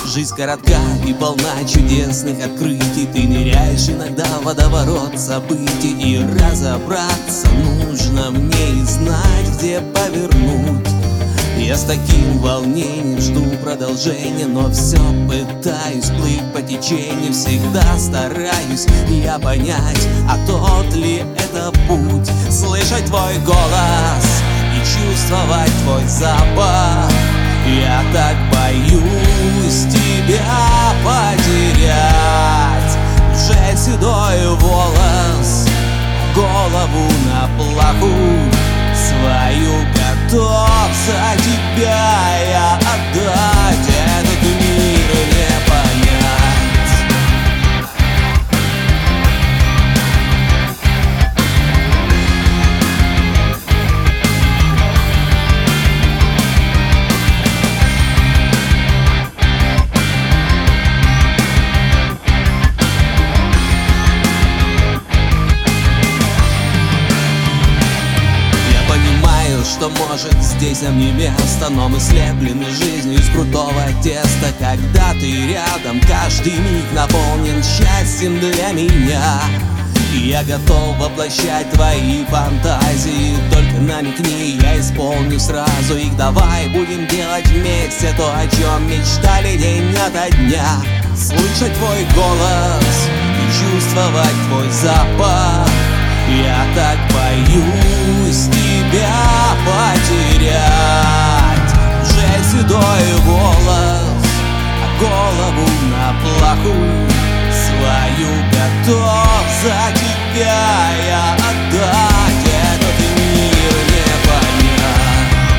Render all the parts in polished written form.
Жизнь коротка и полна чудесных открытий. Ты ныряешь иногда в водоворот событий, и разобраться нужно мне и знать, где повернуть. Я с таким волнением жду продолжения, но все пытаюсь плыть по течению. Всегда стараюсь я понять, а тот ли это путь. Слышать твой голос и чувствовать твой запах. Я так боюсь тебя потерять. Уже седой волос, голову на плаху свою готов за тебя я отдать. Этот мир не понять. Что может здесь нам не место, но мы слеплены жизнью из крутого теста. Когда ты рядом, каждый миг наполнен счастьем для меня. И я готов воплощать твои фантазии. Только намекни, я исполню сразу их. Давай будем делать вместе то, о чем мечтали день ото дня. Слышать твой голос и чувствовать твой запах. Я так боюсь тебя потерять. Уже седой волос, а голову на плаху свою готов за тебя я отдать. Этот мир не понять.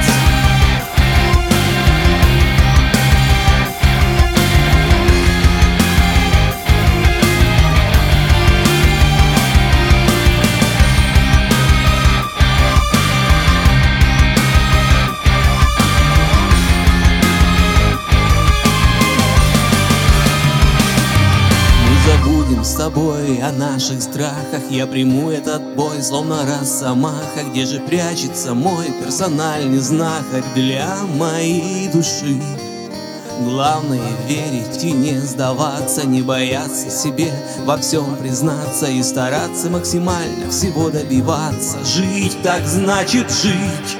Забудем с тобой о наших страхах. Я приму этот бой, словно росомаха. Где же прячется мой персональный знахарь для моей души? Главное верить и не сдаваться, не бояться себе во всем признаться и стараться максимально всего добиваться. Жить так значит жить.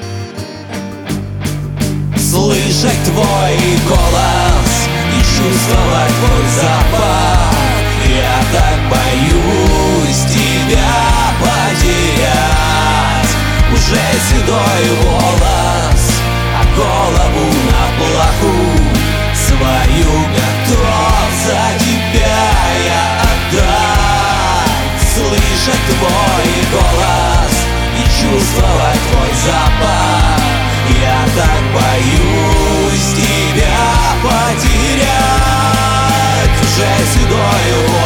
Слышать твой голос и чувствовать твой запах. Я так боюсь тебя потерять. Уже седой волос, а голову на плаху свою готов за тебя я отдать. Слышать твой голос и чувствовать твой запах. Я так боюсь тебя потерять. Уже седой волос,